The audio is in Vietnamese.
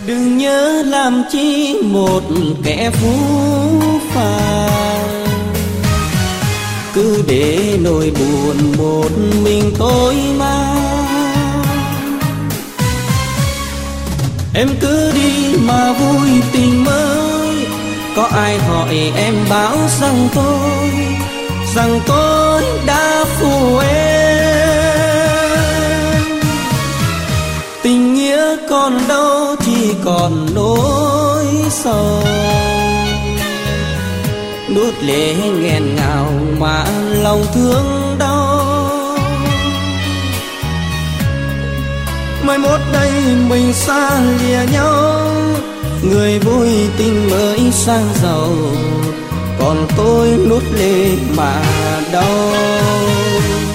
Đừng nhớ làm chi một kẻ phú phàng, cứ để nỗi buồn một mình tôi mang. Em cứ đi mà vui tình mới, có ai hỏi em báo rằng tôi đã phụ em. Tình nghĩa còn đâu chỉ còn nỗi sầu, nuốt lệ nghẹn ngào mà lòng thương đau. Mai mốt đây mình xa lìa nhau, người vui tình mới sang giàu, còn tôi nuốt lệ mà đau.